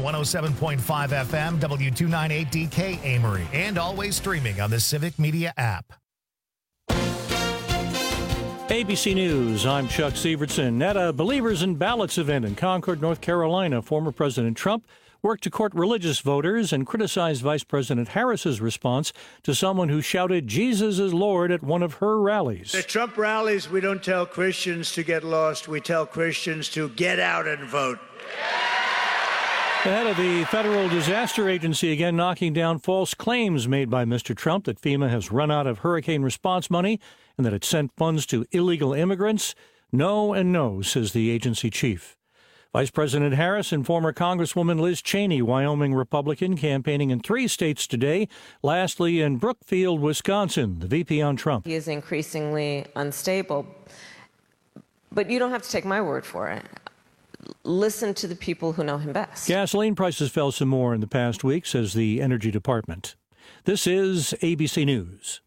107.5 FM, W298DK Amory, and always streaming on the Civic Media app. ABC News, I'm Chuck Sievertson. At a Believers in Ballots event in Concord, North Carolina, former President Trump worked to court religious voters and criticized Vice President Harris's response to someone who shouted Jesus is Lord at one of her rallies. At Trump rallies, we don't tell Christians to get lost. We tell Christians to get out and vote. The head of the Federal Disaster Agency again knocking down false claims made by Mr. Trump that FEMA has run out of hurricane response money and that it sent funds to illegal immigrants. No and no, says the agency chief. Vice President Harris and former Congresswoman Liz Cheney, Wyoming Republican, campaigning in 3 states today. Lastly, in Brookfield, Wisconsin, the VP on Trump. He is increasingly unstable, but you don't have to take my word for it. Listen to the people who know him best. Gasoline prices fell some more in the past week, says the Energy Department. This is ABC News.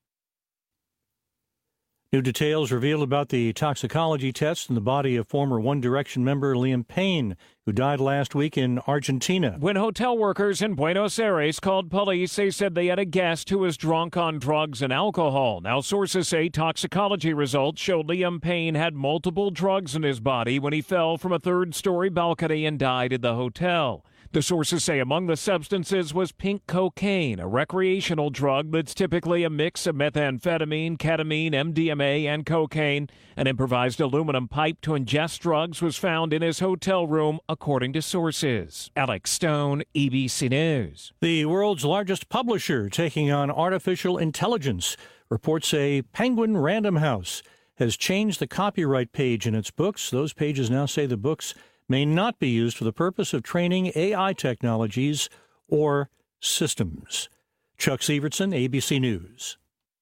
New details revealed about the toxicology test in the body of former One Direction member Liam Payne, who died last week in Argentina. When hotel workers in Buenos Aires called police, they said they had a guest who was drunk on drugs and alcohol. Now, sources say toxicology results showed Liam Payne had multiple drugs in his body when he fell from a third-story balcony and died at the hotel. The sources say among the substances was pink cocaine, a recreational drug that's typically a mix of methamphetamine, ketamine, MDMA, and cocaine. An improvised aluminum pipe to ingest drugs was found in his hotel room, according to sources. Alex Stone, ABC News. The world's largest publisher taking on artificial intelligence. Reports say Penguin Random House has changed the copyright page in its books. Those pages now say the books may not be used for the purpose of training AI technologies or systems. Chuck Sievertson, ABC News.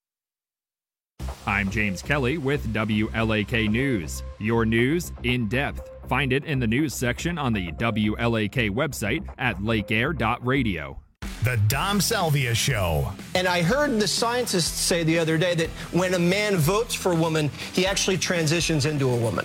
I'm James Kelly with WLAK News. Your news in depth. Find it in the news section on the WLAK website at lakeair.radio. The Dom Salvia Show. And I heard the scientists say the other day that when a man votes for a woman, he actually transitions into a woman.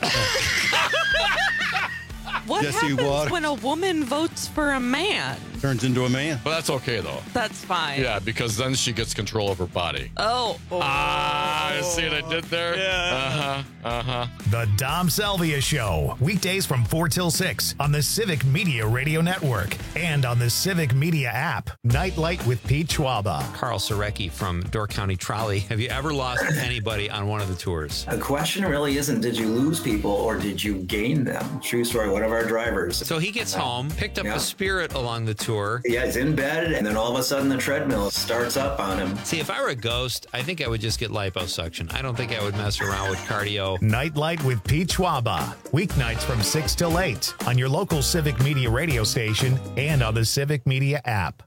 What happens when a woman votes for a man? Turns into a man. But that's okay, though. That's fine. Yeah, because then she gets control of her body. Oh. See what I did there? Yeah. The Dom Salvia Show. Weekdays from 4 till 6 on the Civic Media Radio Network and on the Civic Media app. Nightlight with Pete Schwaba. Carl Sarecki from Door County Trolley. Have you ever lost anybody on one of the tours? The question really isn't did you lose people or did you gain them? True story, one of our drivers. So he gets home, picked up a Spirit along the tour. Yeah, he's in bed, and then all of a sudden the treadmill starts up on him. See, if I were a ghost, I think I would just get liposuction. I don't think I would mess around with cardio. Nightlight with Pete Schwaba. Weeknights from 6 till 8 on your local Civic Media radio station and on the Civic Media app.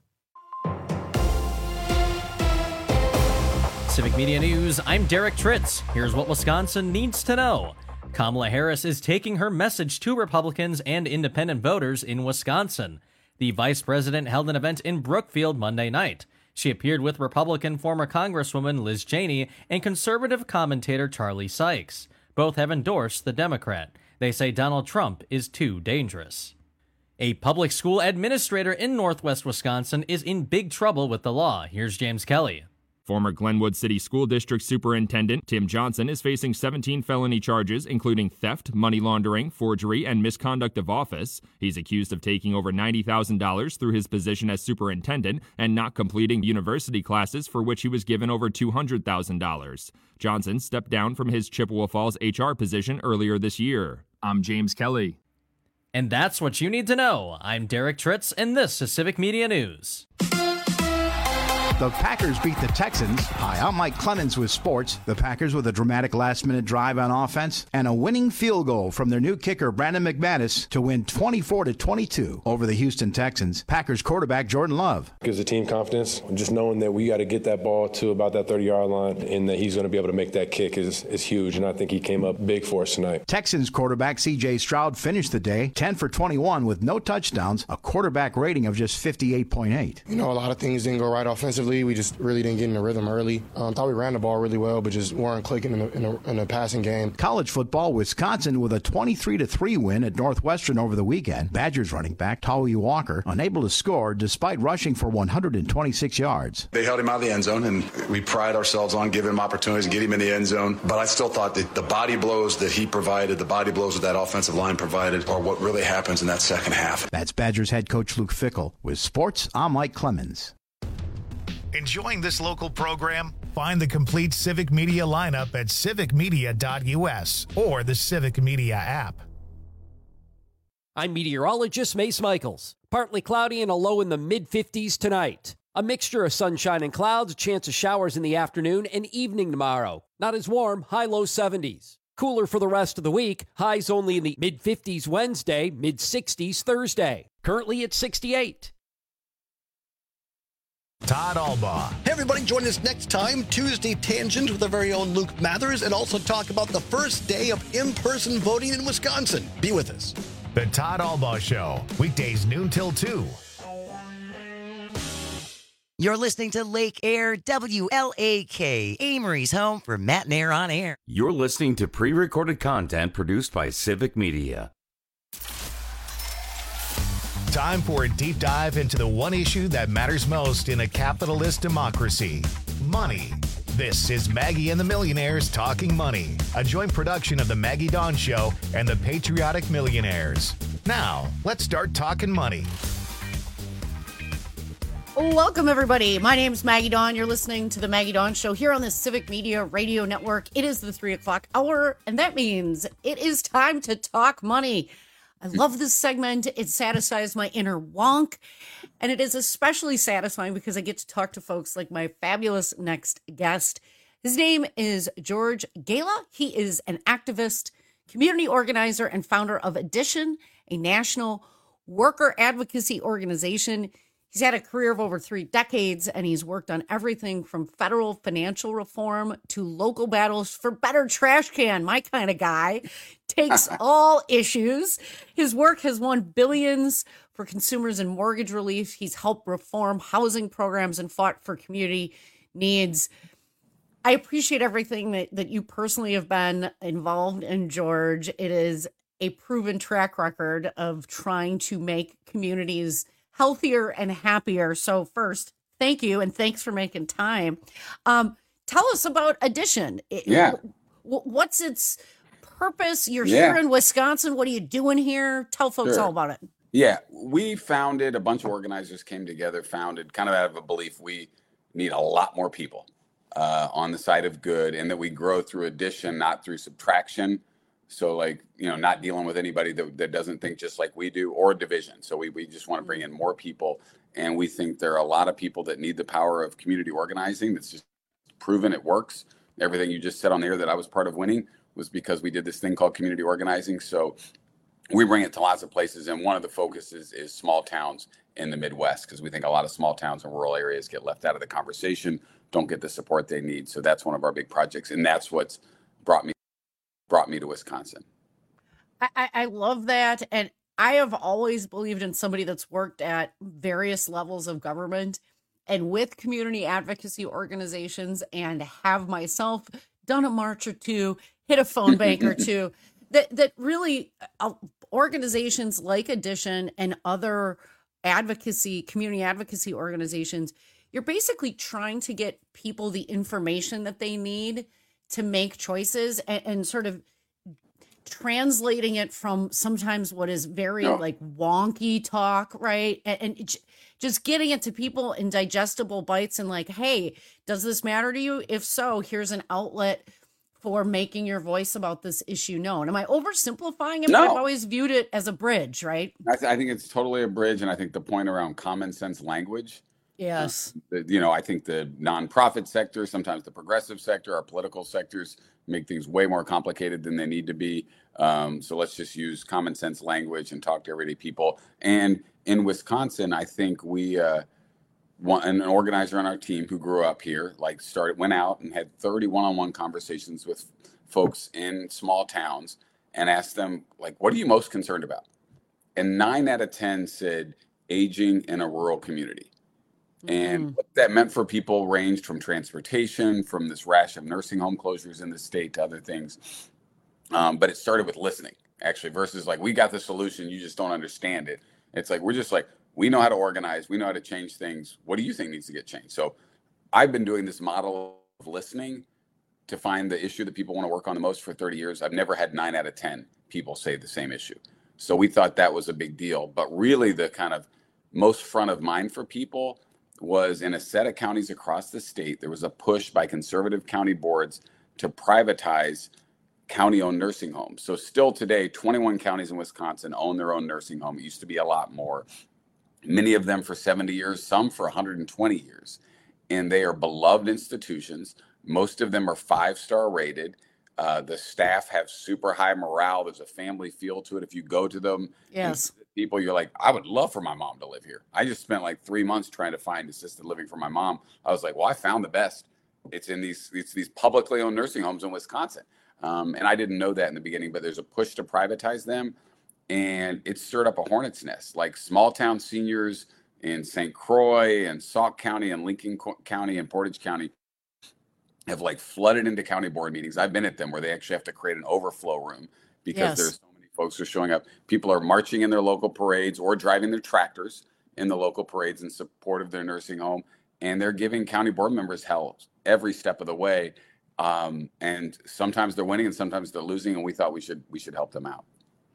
Civic Media News, I'm Derek Tritz. Here's what Wisconsin needs to know. Kamala Harris is taking her message to Republicans and independent voters in Wisconsin. The vice president held an event in Brookfield Monday night. She appeared with Republican former Congresswoman Liz Cheney and conservative commentator Charlie Sykes. Both have endorsed the Democrat. They say Donald Trump is too dangerous. A public school administrator in northwest Wisconsin is in big trouble with the law. Here's James Kelly. Former Glenwood City School District Superintendent Tim Johnson is facing 17 felony charges, including theft, money laundering, forgery, and misconduct of office. He's accused of taking over $90,000 through his position as superintendent and not completing university classes for which he was given over $200,000. Johnson stepped down from his Chippewa Falls HR position earlier this year. I'm James Kelly. And that's what you need to know. I'm Derek Tritz, and this is Civic Media News. The Packers beat the Texans. Hi, I'm Mike Clemens with sports. The Packers with a dramatic last-minute drive on offense and a winning field goal from their new kicker, Brandon McManus, to win 24-22 over the Houston Texans. Packers quarterback Jordan Love. Gives the team confidence. Just knowing that we got to get that ball to about that 30-yard line and that he's going to be able to make that kick is huge, and I think he came up big for us tonight. Texans quarterback C.J. Stroud finished the day 10 for 21 with no touchdowns, a quarterback rating of just 58.8. You know, a lot of things didn't go right offensively defensively, we just really didn't get in the rhythm early. Thought we ran the ball really well, but just weren't clicking in the passing game. College football, Wisconsin with a 23-3 win at Northwestern over the weekend. Badgers running back Tawi Walker unable to score despite rushing for 126 yards. They held him out of the end zone, and we pride ourselves on giving him opportunities and get him in the end zone. But I still thought that the body blows that he provided, the body blows that that offensive line provided, are what really happens in that second half. That's Badgers head coach Luke Fickell. With sports, I'm Mike Clemens. Enjoying this local program? Find the complete Civic Media lineup at civicmedia.us or the Civic Media app. I'm meteorologist Mace Michaels. Partly cloudy and a low in the mid-50s tonight. A mixture of sunshine and clouds, a chance of showers in the afternoon and evening tomorrow. Not as warm, high-low 70s. Cooler for the rest of the week, highs only in the mid-50s Wednesday, mid-60s Thursday. Currently at 68. Todd Albaugh. Hey everybody, join us next time, Tuesday Tangent with our very own Luke Mathers, and also talk about the first day of in-person voting in Wisconsin. Be with us. The Todd Albaugh Show, weekdays noon till 2. You're listening to Lake Air WLAK, Amory's home for Matt and Air on Air. You're listening to pre-recorded content produced by Civic Media. Time for a deep dive into the one issue that matters most in a capitalist democracy: money. This is Maggie and the Millionaires Talking Money, a joint production of the Maggie Dawn Show and the Patriotic Millionaires. Now, let's start talking money. Welcome, everybody. My name's Maggie Dawn. You're listening to the Maggie Dawn Show here on the Civic Media Radio Network. It is the 3 o'clock hour, and that means it is time to talk money. I love this segment. It satisfies my inner wonk, and it is especially satisfying because I get to talk to folks like my fabulous next guest. His name is George Gala. He is an activist, community organizer, and founder of Addition, a national worker advocacy organization. He's had a career of over 3 decades, and he's worked on everything from federal financial reform to local battles for better trash can. My kind of guy takes all issues. His work has won billions for consumers and mortgage relief. He's helped reform housing programs and fought for community needs. I appreciate everything that you personally have been involved in, George. It is a proven track record of trying to make communities healthier and happier. So first, thank you, and thanks for making time. Tell us about Addition. Yeah. What's its purpose? You're here in Wisconsin. What are you doing here? Tell folks all about it. Yeah, we founded, a bunch of organizers came together, founded kind of out of a belief we need a lot more people on the side of good, and that we grow through addition, not through subtraction. So like, not dealing with anybody that doesn't think just like we do, or division. So we just want to bring in more people. And we think there are a lot of people that need the power of community organizing. That's just proven it works. Everything you just said on there that I was part of winning was because we did this thing called community organizing. So we bring it to lots of places. And one of the focuses is small towns in the Midwest, because we think a lot of small towns and rural areas get left out of the conversation, don't get the support they need. So that's one of our big projects. And that's what's brought me to Wisconsin. I love that. And I have always believed in somebody that's worked at various levels of government and with community advocacy organizations, and have myself done a march or two, hit a phone bank or two, that really organizations like Addition and other community advocacy organizations, you're basically trying to get people the information that they need to make choices, and sort of translating it from sometimes what is very like wonky talk, right? And just getting it to people in digestible bites, and like, hey, does this matter to you? If so, here's an outlet for making your voice about this issue known. Am I oversimplifying it? No. I've always viewed it as a bridge, right? I think it's totally a bridge. And I think the point around common sense language. Yes. I think the nonprofit sector, sometimes the progressive sector, our political sectors make things way more complicated than they need to be. So let's just use common sense language and talk to everyday people. And in Wisconsin, I think we an organizer on our team who grew up here, went out and had 30 one-on-one conversations with folks in small towns and asked them, what are you most concerned about? And 9 out of 10 said aging in a rural community. And what that meant for people ranged from transportation, from this rash of nursing home closures in the state to other things. But it started with listening, actually, versus like, we got the solution, you just don't understand it. It's like, we're just like, we know how to organize, we know how to change things. What do you think needs to get changed? So I've been doing this model of listening to find the issue that people want to work on the most for 30 years. I've never had 9 out of 10 people say the same issue. So we thought that was a big deal. But really the kind of most front of mind for people was in a set of counties across the state, there was a push by conservative county boards to privatize county-owned nursing homes. So still today, 21 counties in Wisconsin own their own nursing home. It used to be a lot more. Many of them for 70 years, some for 120 years. And they are beloved institutions. Most of them are 5-star rated. The staff have super high morale. There's a family feel to it. If you go to them, yes, people, you're like, I would love for my mom to live here. I just spent like 3 months trying to find assisted living for my mom. I was like, well, I found the best. It's these publicly owned nursing homes in Wisconsin. And I didn't know that in the beginning, but there's a push to privatize them. And it stirred up a hornet's nest, like small town seniors in St. Croix and Sauk County and Lincoln County and Portage County have like flooded into county board meetings. I've been at them where they actually have to create an overflow room because there's so many folks who are showing up. People are marching in their local parades or driving their tractors in the local parades in support of their nursing home. And they're giving county board members hell every step of the way. And sometimes they're winning and sometimes they're losing. And we thought we should help them out.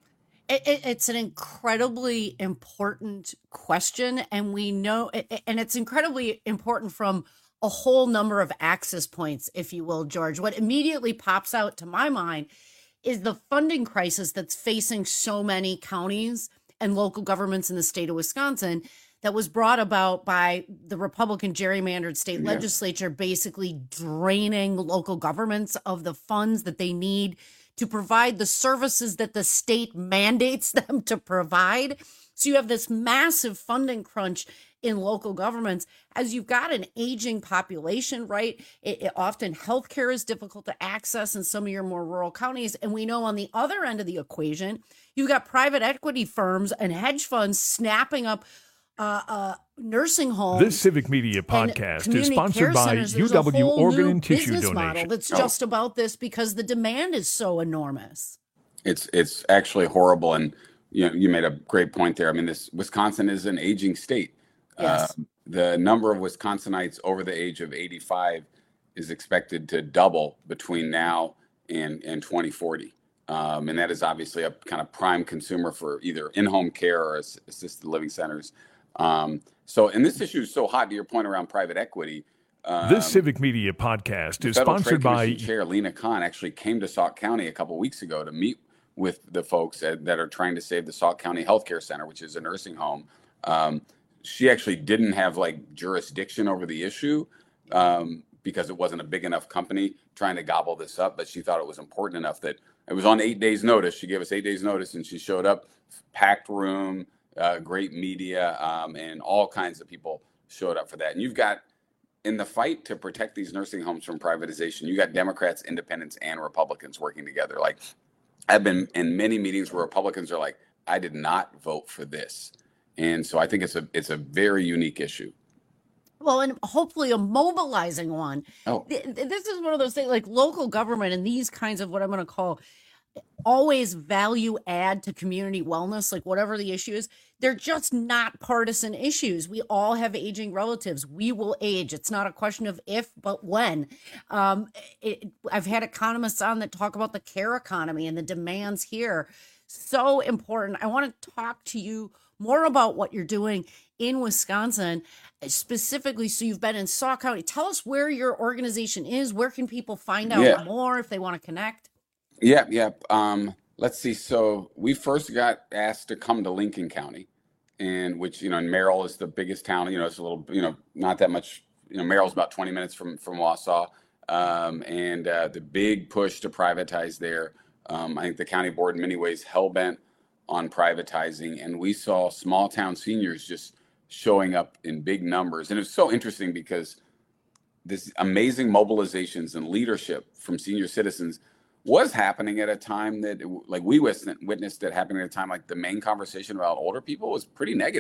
It's an incredibly important question. And we know, and it's incredibly important from a whole number of access points, if you will, George. What immediately pops out to my mind is the funding crisis that's facing so many counties and local governments in the state of Wisconsin that was brought about by the Republican gerrymandered state legislature, basically draining local governments of the funds that they need to provide the services that the state mandates them to provide. So you have this massive funding crunch in local governments as you've got an aging population, right? Often healthcare is difficult to access in some of your more rural counties. And we know on the other end of the equation, you've got private equity firms and hedge funds snapping up nursing homes. This Civic Media podcast is sponsored by UW Organ and Tissue Donation. Model that's just about this because the demand is so enormous. It's actually horrible. And you made a great point there. I mean, Wisconsin is an aging state. Yes. The number of Wisconsinites over the age of 85 is expected to double between now and 2040. And that is obviously a kind of prime consumer for either in-home care or assisted living centers. And this issue is so hot, to your point around private equity. This Civic Media podcast is sponsored by Chair Lena Khan actually came to Sauk County a couple weeks ago to meet with the folks that are trying to save the Sauk County Healthcare Center, which is a nursing home. She actually didn't have like jurisdiction over the issue because it wasn't a big enough company trying to gobble this up, but she thought it was important enough that it was on 8 days notice. She gave us 8 days notice and she showed up, packed room, great media, and all kinds of people showed up for that. And you've got, in the fight to protect these nursing homes from privatization, you got Democrats, independents, and Republicans working together. Like, I've been in many meetings where Republicans are like, I did not vote for this. And so I think it's a very unique issue. Well, and hopefully a mobilizing one. Oh. This is one of those things like local government and these kinds of what I'm going to call always value add to community wellness, like whatever the issue is, they're just not partisan issues. We all have aging relatives. We will age. It's not a question of if, but when. I've had economists on that talk about the care economy and the demands here. So important. I want to talk to you more about what you're doing in Wisconsin, specifically. So you've been in Sauk County. Tell us where your organization is. Where can people find out more if they want to connect? Yeah. Let's see. So we first got asked to come to Lincoln County, and which, and Merrill is the biggest town. It's a little, not that much. Merrill's about 20 minutes from Wausau, and the big push to privatize there. I think the county board in many ways hell-bent on privatizing, and we saw small town seniors just showing up in big numbers. And it was so interesting because this amazing mobilizations and leadership from senior citizens was happening at a time that, like, we witnessed it happening at a time like the main conversation about older people was pretty negative.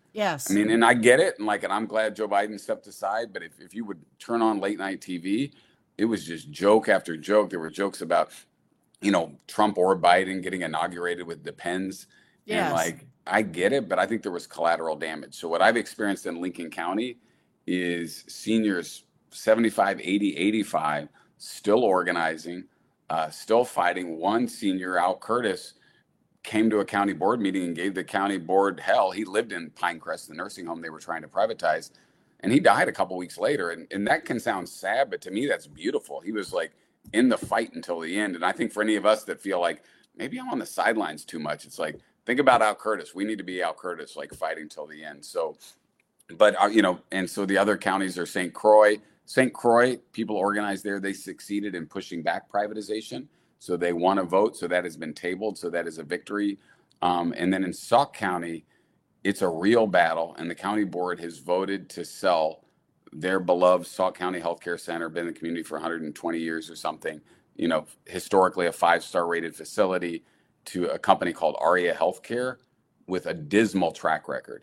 Yes. I mean, and I get it. And I'm glad Joe Biden stepped aside. But if you would turn on late night TV, it was just joke after joke. There were jokes about, Trump or Biden getting inaugurated with Depends. Yes. And I get it, but I think there was collateral damage. So what I've experienced in Lincoln County is seniors 75, 80, 85 still organizing, still fighting. One senior, Al Curtis, came to a county board meeting and gave the county board hell. He lived in Pinecrest, the nursing home they were trying to privatize, and he died a couple weeks later. And that can sound sad, but to me, that's beautiful. He was in the fight until the end. And I think for any of us that feel like maybe I'm on the sidelines too much, it's think about Al Curtis. We need to be Al Curtis, fighting till the end. So, but, and so the other counties are St. Croix. St. Croix, people organized there. They succeeded in pushing back privatization. So they won a vote. So that has been tabled. So that is a victory. And then in Sauk County, it's a real battle. And the county board has voted to sell their beloved Sauk County Healthcare Center, been in the community for 120 years or something, historically a 5-star rated facility, to a company called Aria Healthcare with a dismal track record.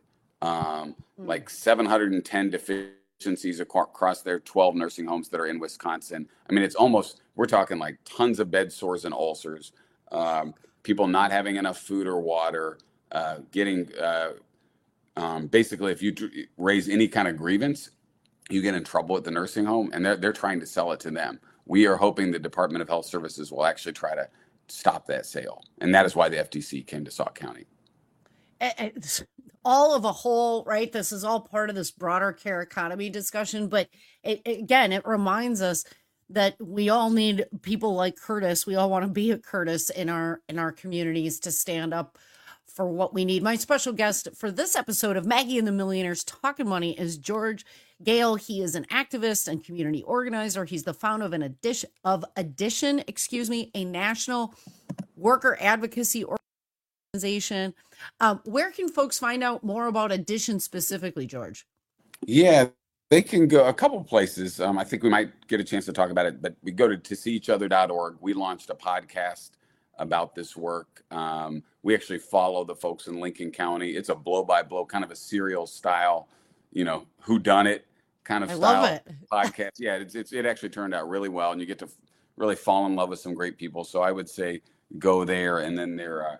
710 deficiencies across their 12 nursing homes that are in Wisconsin. I mean, it's almost, we're talking tons of bed sores and ulcers, people not having enough food or water, getting, basically, if you raise any kind of grievance, you get in trouble at the nursing home, and they're trying to sell it to them. We are hoping the Department of Health Services will actually try to stop that sale. And that is why the FTC came to Sauk County. It's all of a whole, right? This is all part of this broader care economy discussion. But it reminds us that we all need people like Curtis. We all want to be a Curtis in our communities to stand up for what we need. My special guest for this episode of Maggie and the Millionaires Talking Money is George Gale. He is an activist and community organizer. He's the founder of Addition, a national worker advocacy organization. Where can folks find out more about Addition specifically, George? Yeah, they can go a couple places. I think we might get a chance to talk about it, but we go to toseeachother.org. We launched a podcast about this work. We actually follow the folks in Lincoln County. It's a blow-by-blow, kind of a serial style, whodunit kind of style podcast. Yeah, it actually turned out really well, and you get to really fall in love with some great people. So I would say go there, and then there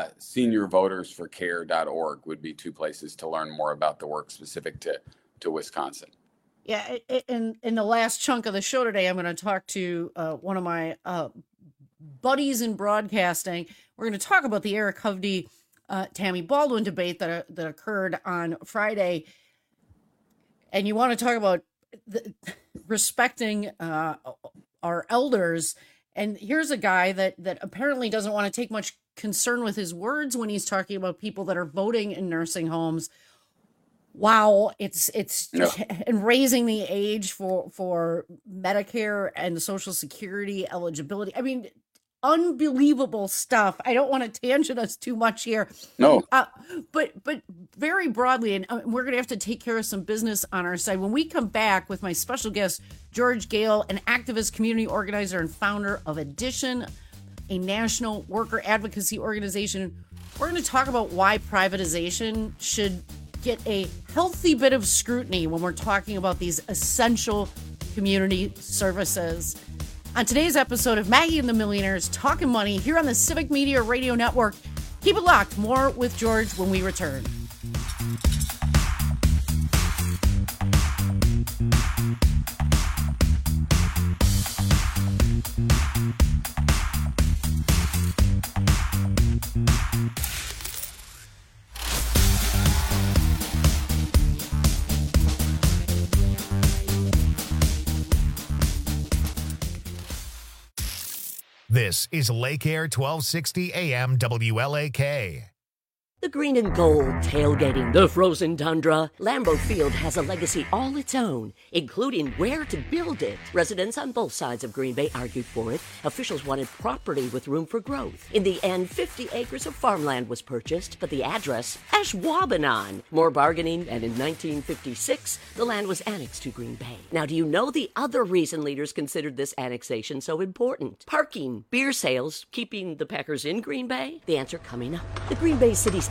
seniorvotersforcare.org would be two places to learn more about the work specific to Wisconsin. Yeah, in the last chunk of the show today, I'm going to talk to one of my buddies in broadcasting. We're going to talk about the Eric Hovde, Tammy Baldwin debate that occurred on Friday. And you want to talk about respecting our elders. And here's a guy that apparently doesn't want to take much concern with his words when he's talking about people that are voting in nursing homes. Wow, it's and raising the age for Medicare and Social Security eligibility. I mean, unbelievable stuff. I don't want to tangent us too much here. No. But very broadly, and we're going to have to take care of some business on our side. When we come back with my special guest, George Gale, an activist, community organizer, and founder of Addition, a national worker advocacy organization, we're going to talk about why privatization should get a healthy bit of scrutiny when we're talking about these essential community services. On today's episode of Maggie and the Millionaires Talking Money here on the Civic Media Radio Network. Keep it locked. More with George when we return. This is Lake Air 1260 AM WLAK. The green and gold tailgating, the frozen tundra. Lambeau Field has a legacy all its own, including where to build it. Residents on both sides of Green Bay argued for it. Officials wanted property with room for growth. In the end, 50 acres of farmland was purchased, but the address, Ashwaubenon. More bargaining, and in 1956, the land was annexed to Green Bay. Now, do you know the other reason leaders considered this annexation so important? Parking, beer sales, keeping the Packers in Green Bay? The answer coming up. The Green Bay City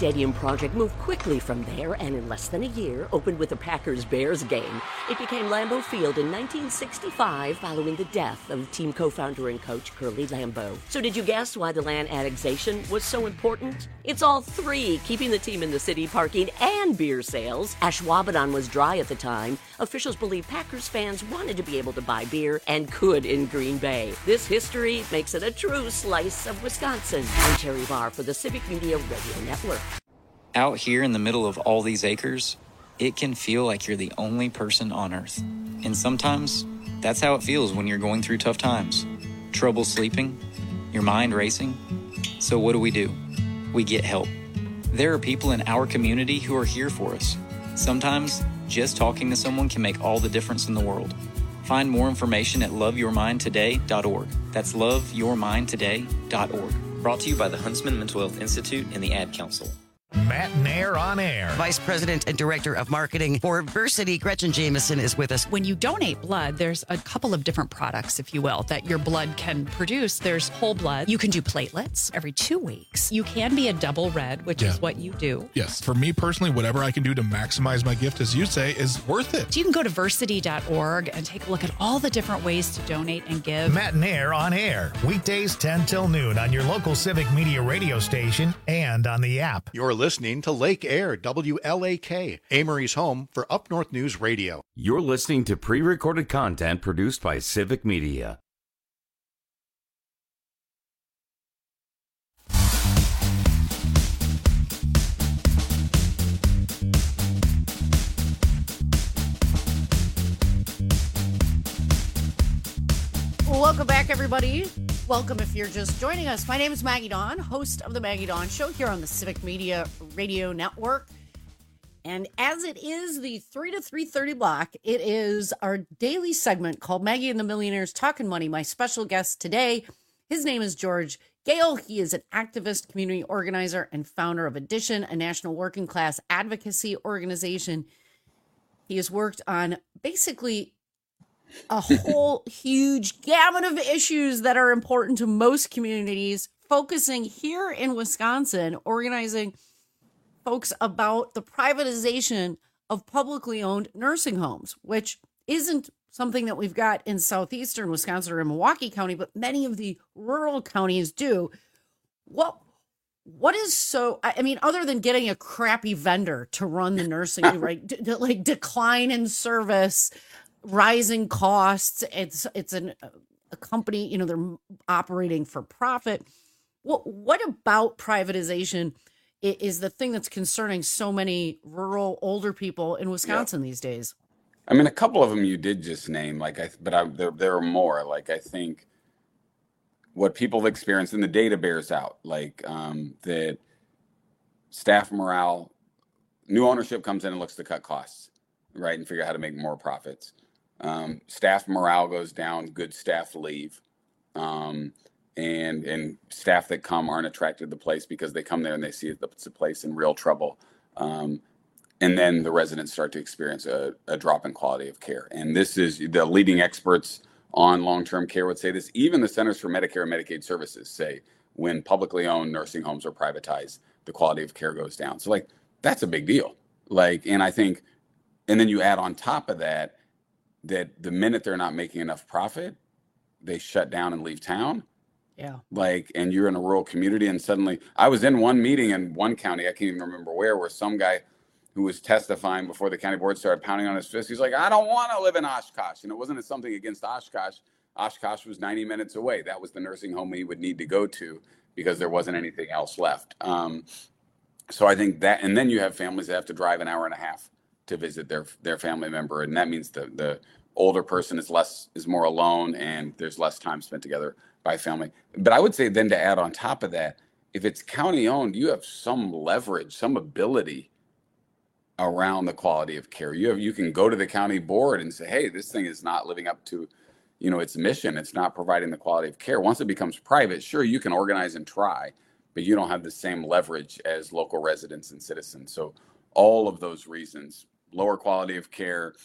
stadium project moved quickly from there and in less than a year opened with a Packers-Bears game. It became Lambeau Field in 1965 following the death of team co-founder and coach Curly Lambeau. So did you guess why the land annexation was so important? It's all three, keeping the team in the city, parking, and beer sales. Ashwaubenon was dry at the time. Officials believe Packers fans wanted to be able to buy beer and could in Green Bay. This history makes it a true slice of Wisconsin. I'm Terry Barr for the Civic Media Radio Network. Out here in the middle of all these acres, it can feel like you're the only person on Earth. And sometimes, that's how it feels when you're going through tough times. Trouble sleeping, your mind racing. So what do? We get help. There are people in our community who are here for us. Sometimes, just talking to someone can make all the difference in the world. Find more information at loveyourmindtoday.org. That's loveyourmindtoday.org. Brought to you by the Huntsman Mental Health Institute and the Ad Council. Matt Nair on air. Vice President and Director of Marketing for Versity, Gretchen Jameson, is with us. When you donate blood, there's a couple of different products, if you will, that your blood can produce. There's whole blood. You can do platelets every 2 weeks. You can be a double red, which is what you do. Yes. For me personally, whatever I can do to maximize my gift, as you say, is worth it. So you can go to versity.org and take a look at all the different ways to donate and give. Matt Nair on air. Weekdays 10 till noon on your local Civic Media radio station and on the app. You're listening to Lake Air, WLAK, Amory's home for Up North News Radio. You're listening to pre-recorded content produced by Civic Media. Welcome back, everybody. Welcome if you're just joining us. My name is Maggie Dawn, host of the Maggie Dawn Show here on the Civic Media Radio Network. And as it is the 3 to 3:30 block, it is our daily segment called Maggie and the Millionaires Talking Money. My special guest today, his name is George Gale. He is an activist, community organizer, and founder of Addition, a national working class advocacy organization. He has worked on basically a whole huge gamut of issues that are important to most communities, focusing here in Wisconsin, organizing folks about the privatization of publicly owned nursing homes, which isn't something that we've got in southeastern Wisconsin or in Milwaukee County, but many of the rural counties do. What is so, I mean, other than getting a crappy vendor to run the nursing, right? Like decline in service, rising costs. It's a company, you know, they're operating for profit. What about privatization is the thing that's concerning so many rural older people in Wisconsin these days? I mean, a couple of them you did just name, there are more. Like, I think what people have experienced, and the data bears out, that staff morale, new ownership comes in and looks to cut costs, right, and figure out how to make more profits. Staff morale goes down, good staff leave, and staff that come aren't attracted to the place because they come there and they see it's a place in real trouble. And then the residents start to experience a drop in quality of care. And this is the leading experts on long-term care would say this. Even the Centers for Medicare and Medicaid Services say when publicly owned nursing homes are privatized, the quality of care goes down. So that's a big deal. And I think, and then you add on top of that the minute they're not making enough profit, they shut down and leave town. Yeah. And you're in a rural community and suddenly, I was in one meeting in one county, I can't even remember where some guy who was testifying before the county board started pounding on his fist. He's like, I don't want to live in Oshkosh. And it wasn't something against Oshkosh. Oshkosh was 90 minutes away. That was the nursing home he would need to go to because there wasn't anything else left. So I think that, and then you have families that have to drive an hour and a half to visit their family member. And that means the older person is more alone and there's less time spent together by family. But I would say then to add on top of that, if it's county owned, you have some leverage, some ability around the quality of care. You can go to the county board and say, hey, this thing is not living up to, its mission. It's not providing the quality of care. Once it becomes private, sure, you can organize and try, but you don't have the same leverage as local residents and citizens. So all of those reasons, lower quality of care,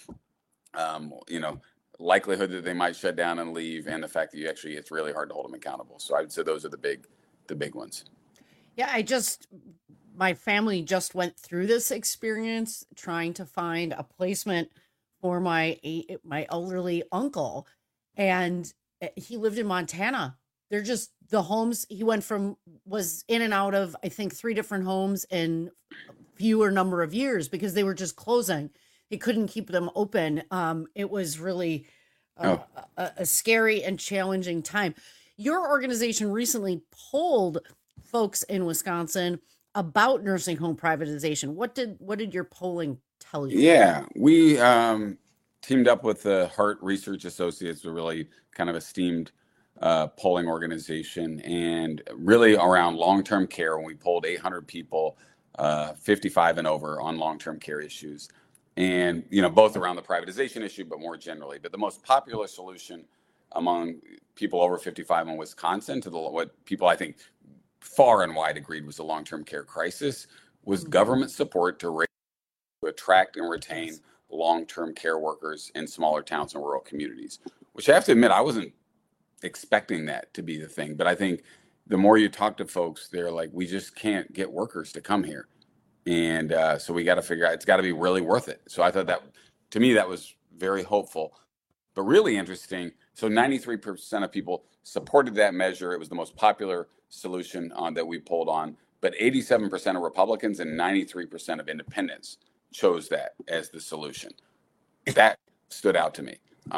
likelihood that they might shut down and leave, and the fact that it's really hard to hold them accountable. So I would say those are the big ones. Yeah, I just my family just went through this experience trying to find a placement for my elderly uncle, and he lived in Montana. They're just the homes he was in and out of, I think, 3 different homes in fewer number of years because they were just closing. He couldn't keep them open. It was really a scary and challenging time. Your organization recently polled folks in Wisconsin about nursing home privatization. What did your polling tell you? Yeah, we teamed up with the Hart Research Associates, a really kind of esteemed polling organization, and really around long-term care. When we polled 800 people, 55 and over, on long-term care issues, and both around the privatization issue, but more generally. But the most popular solution among people over 55 in Wisconsin, to what people I think far and wide agreed was the long-term care crisis, was government support to attract and retain long-term care workers in smaller towns and rural communities. Which I have to admit, I wasn't expecting that to be the thing, but I think the more you talk to folks, they're like, we just can't get workers to come here. And so we got to figure out, it's got to be really worth it. So I thought that, to me, that was very hopeful, but really interesting. So 93% of people supported that measure. It was the most popular solution that we polled on, but 87% of Republicans and 93% of independents chose that as the solution. That stood out to me.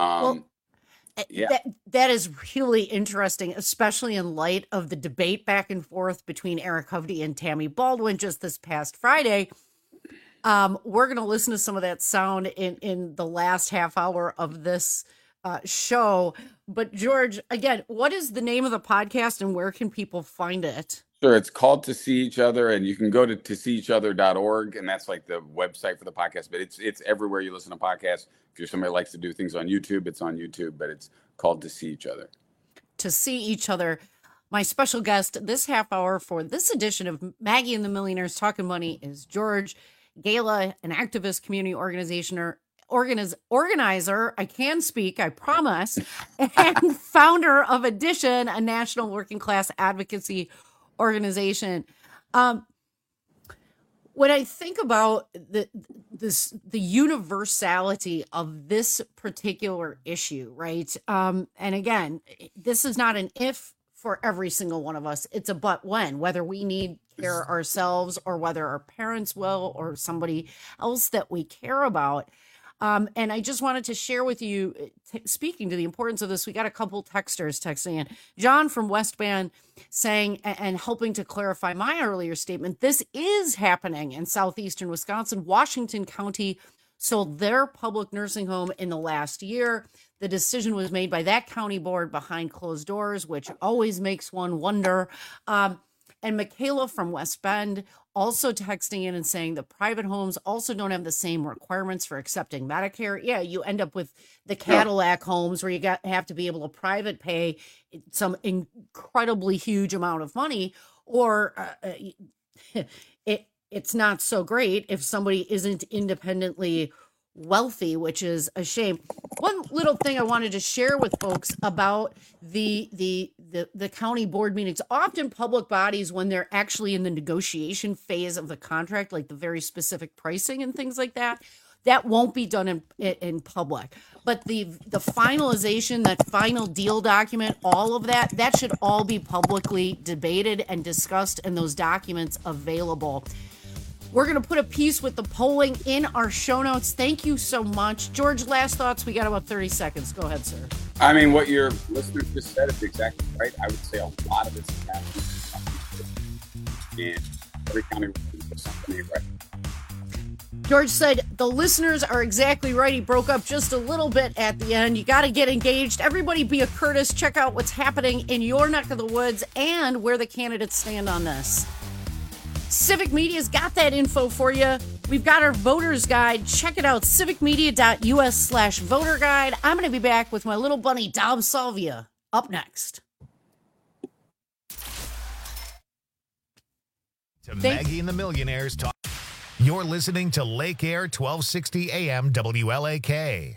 That is really interesting, especially in light of the debate back and forth between Eric Hovde and Tammy Baldwin just this past Friday. We're going to listen to some of that sound in the last half hour of this show. But George, again, what is the name of the podcast and where can people find it? Sure. It's called To See Each Other, and you can go to toseeachother.org, and that's like the website for the podcast, but it's everywhere you listen to podcasts. If you're somebody who likes to do things on YouTube, it's on YouTube, but it's called To See Each Other. To See Each Other. My special guest this half hour for this edition of Maggie and the Millionaires Talking Money is George Gala, an activist, community organizer, I can speak, I promise, and founder of Addition, a national working class advocacy organization. When I think about the universality of this particular issue, right? And again, this is not an if for every single one of us. It's a but when, whether we need care ourselves or whether our parents will or somebody else that we care about. And I just wanted to share with you, speaking to the importance of this, we got a couple texters texting in. John from West Bend saying, and helping to clarify my earlier statement, this is happening in southeastern Wisconsin. Washington County sold their public nursing home in the last year. The decision was made by that county board behind closed doors, which always makes one wonder. And Michaela from West Bend also texting in and saying the private homes also don't have the same requirements for accepting Medicare. Yeah, you end up with the Cadillac homes where you have to be able to private pay some incredibly huge amount of money, or it's not so great if somebody isn't independently wealthy, which is a shame. One little thing I wanted to share with folks about the county board meetings. Often public bodies, when they're actually in the negotiation phase of the contract, like the very specific pricing and things like that, that won't be done in public. But the finalization, that final deal document, all of that should all be publicly debated and discussed, and those documents available. We're going to put a piece with the polling in our show notes. Thank you so much. George, last thoughts. We got about 30 seconds. Go ahead, sir. I mean, what your listeners just said is exactly right. I would say a lot of it's happening. And every county does something right. George said the listeners are exactly right. He broke up just a little bit at the end. You got to get engaged. Everybody be a Curtis. Check out what's happening in your neck of the woods and where the candidates stand on this. Civic Media's got that info for you. We've got our voters guide. Check it out, civicmedia.us/voter guide. I'm going to be back with my little bunny, Dom Salvia, up next. Maggie and the Millionaires talk. You're listening to Lake Air 1260 AM WLAK.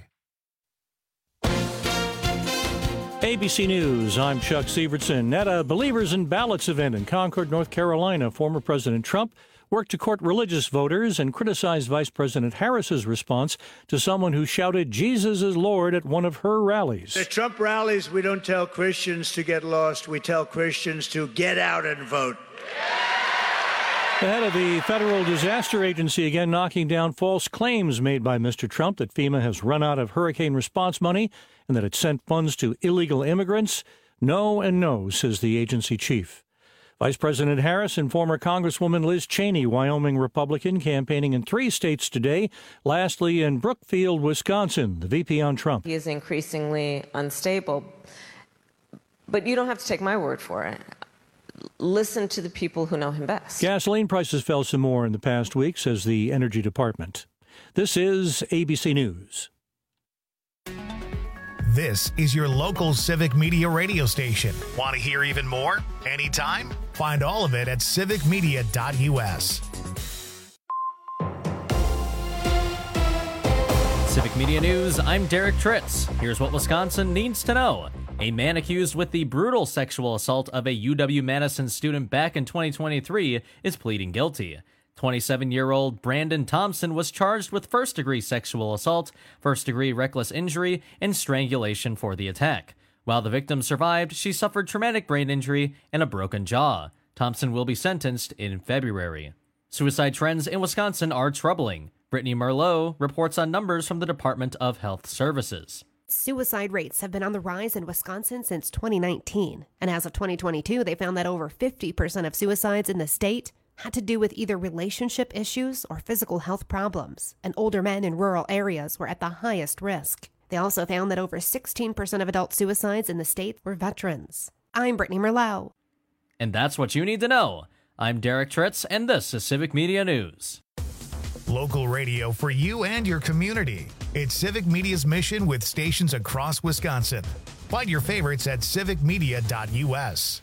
ABC News, I'm Chuck Sievertson. At a Believers in Ballots event in Concord, North Carolina, former President Trump worked to court religious voters and criticized Vice President Harris's response to someone who shouted Jesus is Lord at one of her rallies. At Trump rallies, we don't tell Christians to get lost. We tell Christians to get out and vote. The head of the Federal Disaster Agency again knocking down false claims made by Mr. Trump that FEMA has run out of hurricane response money and that it sent funds to illegal immigrants. No and no, says the agency chief. Vice President Harris and former Congresswoman Liz Cheney, Wyoming Republican, campaigning in 3 states today. Lastly, in Brookfield, Wisconsin, the VP on Trump. He is increasingly unstable, but you don't have to take my word for it. Listen to the people who know him best. Gasoline prices fell some more in the past week, says the Energy Department. This is ABC News. This is your local Civic Media radio station. Want to hear even more? Anytime? Find all of it at civicmedia.us. Civic Media News, I'm Derek Tritz. Here's what Wisconsin needs to know. A man accused with the brutal sexual assault of a UW-Madison student back in 2023 is pleading guilty. 27-year-old Brandon Thompson was charged with first-degree sexual assault, first-degree reckless injury, and strangulation for the attack. While the victim survived, she suffered traumatic brain injury and a broken jaw. Thompson will be sentenced in February. Suicide trends in Wisconsin are troubling. Brittany Merlot reports on numbers from the Department of Health Services. Suicide rates have been on the rise in Wisconsin since 2019. And as of 2022, they found that over 50% of suicides in the state had to do with either relationship issues or physical health problems. And older men in rural areas were at the highest risk. They also found that over 16% of adult suicides in the state were veterans. I'm Brittany Merlot. And that's what you need to know. I'm Derek Tritz, and this is Civic Media News. Local radio for you and your community. It's Civic Media's mission with stations across Wisconsin. Find your favorites at civicmedia.us.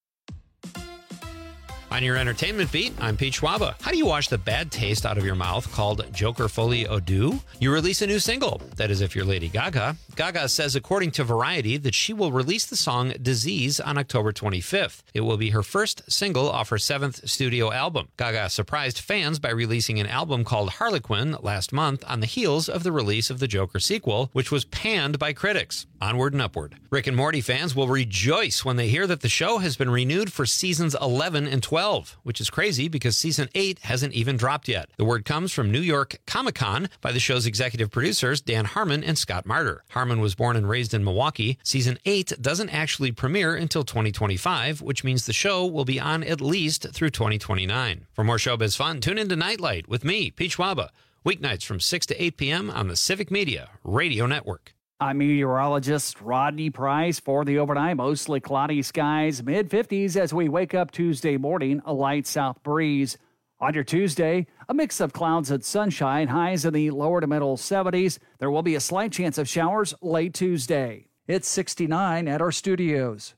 On your entertainment beat, I'm Pete Schwaba. How do you wash the bad taste out of your mouth called Joker Folie Eau Douce? You release a new single. That is if you're Lady Gaga. Gaga says, according to Variety, that she will release the song Disease on October 25th. It will be her first single off her 7th studio album. Gaga surprised fans by releasing an album called Harlequin last month on the heels of the release of the Joker sequel, which was panned by critics. Onward and upward. Rick and Morty fans will rejoice when they hear that the show has been renewed for seasons 11 and 12, which is crazy because season 8 hasn't even dropped yet. The word comes from New York Comic-Con by the show's executive producers Dan Harmon and Scott Marder. Harmon was born and raised in Milwaukee. Season 8 doesn't actually premiere until 2025, which means the show will be on at least through 2029. For more showbiz fun, tune into Nightlight with me, Pete Schwaba, weeknights from 6 to 8 p.m. on the Civic Media Radio Network. I'm meteorologist Rodney Price for the overnight. Mostly cloudy skies, mid-50s as we wake up Tuesday morning, a light south breeze. On your Tuesday, a mix of clouds and sunshine, highs in the lower to middle 70s. There will be a slight chance of showers late Tuesday. It's 69 at our studios.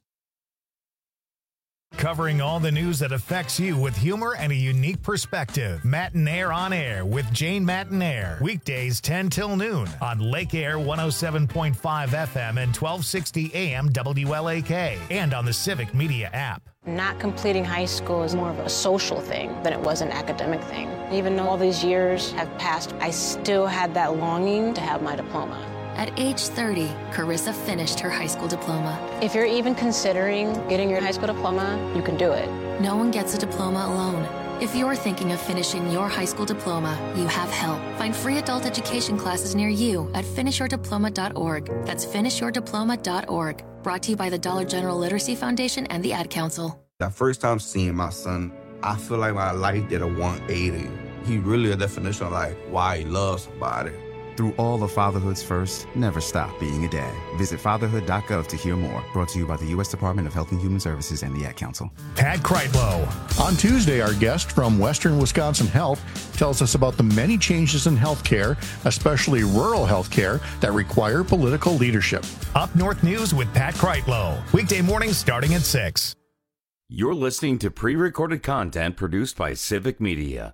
Covering all the news that affects you with humor and a unique perspective. Matinaire on Air with Jane Matinaire. Weekdays 10 till noon on Lake Air 107.5 FM and 1260 AM WLAK and on the Civic Media app. Not completing high school is more of a social thing than it was an academic thing. Even though all these years have passed, I still had that longing to have my diploma. At age 30, Carissa finished her high school diploma. If you're even considering getting your high school diploma, you can do it. No one gets a diploma alone. If you're thinking of finishing your high school diploma, you have help. Find free adult education classes near you at finishyourdiploma.org. That's finishyourdiploma.org. Brought to you by the Dollar General Literacy Foundation and the Ad Council. That first time seeing my son, I feel like my life did a 180. He really a definition of like why he loves somebody. Through all the fatherhoods first, never stop being a dad. Visit fatherhood.gov to hear more. Brought to you by the U.S. Department of Health and Human Services and the Ad Council. Pat Kreitlow. On Tuesday, our guest from Western Wisconsin Health tells us about the many changes in healthcare, especially rural healthcare, that require political leadership. Up North News with Pat Kreitlow. Weekday mornings starting at 6. You're listening to pre-recorded content produced by Civic Media.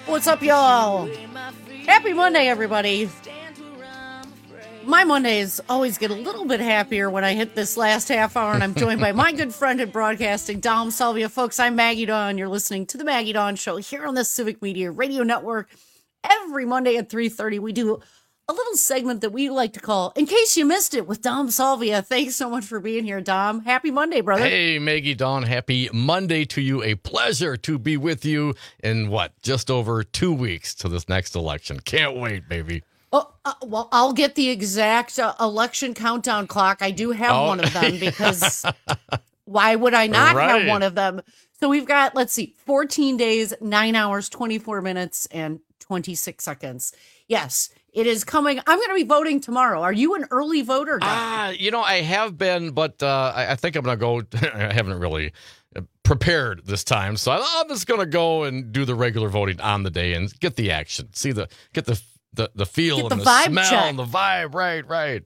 What's up, y'all? Happy Monday, everybody. My Mondays always get a little bit happier when I hit this last half hour, and I'm joined by my good friend in broadcasting, Dom Salvia. Folks, I'm Maggie Dawn. You're listening to the Maggie Dawn Show here on the Civic Media Radio Network. Every Monday at 3:30, we do a little segment that we like to call In Case You Missed It with Dom Salvia. Thanks so much for being here, Dom. Happy Monday, brother. Hey, Maggie Dawn. Happy Monday to you. A pleasure to be with you in just over 2 weeks to this next election. Can't wait, baby. Oh, well, I'll get the exact election countdown clock. I do have one of them because why would I not have one of them? So we've got, 14 days, 9 hours, 24 minutes, and 26 seconds. Yes, it is coming. I'm going to be voting tomorrow. Are you an early voter, guy? I have been, but I think I'm going to go. I haven't really prepared this time, so I'm just going to go and do the regular voting on the day and get the action, get the feel and the smell check. And the vibe. Right.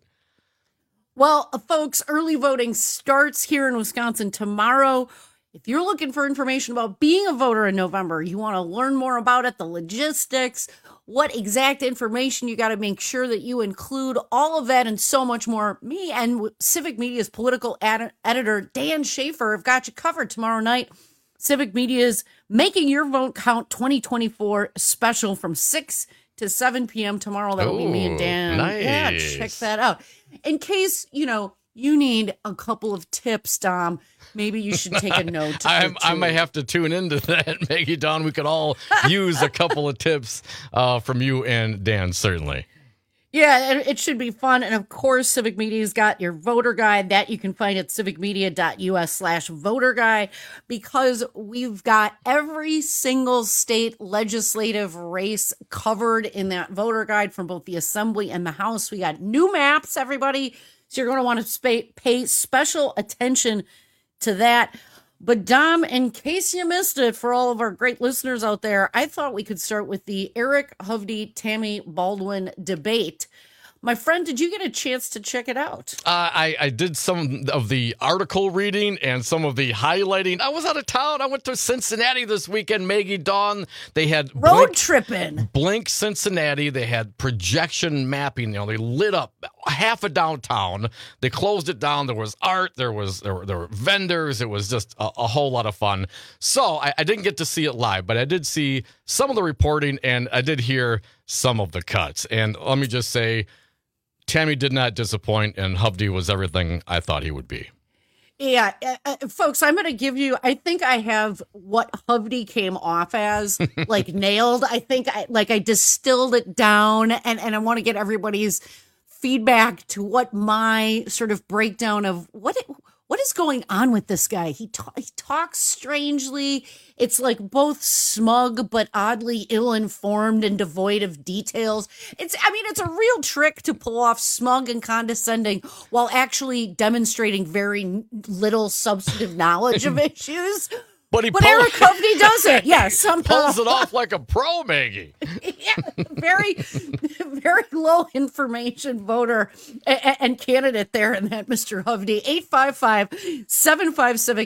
Well, folks, early voting starts here in Wisconsin tomorrow. If you're looking for information about being a voter in November, you want to learn more about it, the logistics, what exact information you got to make sure that you include, all of that and so much more. Me and Civic Media's political editor, Dan Schaefer, have got you covered tomorrow night. Civic Media's Making Your Vote Count 2024 special from 6 to 7 p.m. tomorrow. That'll be me and Dan. Nice. Yeah, check that out. In case, you need a couple of tips, Dom, maybe you should take a note. I might have to tune into that, Maggie Dawn. We could all use a couple of tips from you and Dan, certainly. Yeah, it should be fun. And of course, Civic Media's got your voter guide that you can find at civicmedia.us/voter guide, because we've got every single state legislative race covered in that voter guide from both the Assembly and the House. We got new maps, everybody. So you're going to want to pay special attention to that. But Dom, in case you missed it, for all of our great listeners out there, I thought we could start with the Eric Hovde, Tammy Baldwin debate. My friend, did you get a chance to check it out? I did some of the article reading and some of the highlighting. I was out of town. I went to Cincinnati this weekend, Maggie Dawn. They had road tripping. Blink Cincinnati. They had projection mapping. They lit up half of downtown. They closed it down. There was art. There were vendors. It was just a whole lot of fun. So I didn't get to see it live, but I did see some of the reporting and I did hear some of the cuts. And let me just say, Tammy did not disappoint, and Hovde was everything I thought he would be. Yeah, folks, I'm going to give you, I think I have what Hovde came off as, nailed. I think I distilled it down, and I want to get everybody's feedback to what my sort of breakdown of what is going on with this guy. He talks strangely. It's both smug but oddly ill-informed and devoid of details. It's a real trick to pull off smug and condescending while actually demonstrating very little substantive knowledge of issues. But Eric Hovde does it. Yes, somehow. Pulls it off like a pro, Maggie. Yeah, very, very low information voter and candidate there in that Mr. Hovde. 855-75-CIVIC,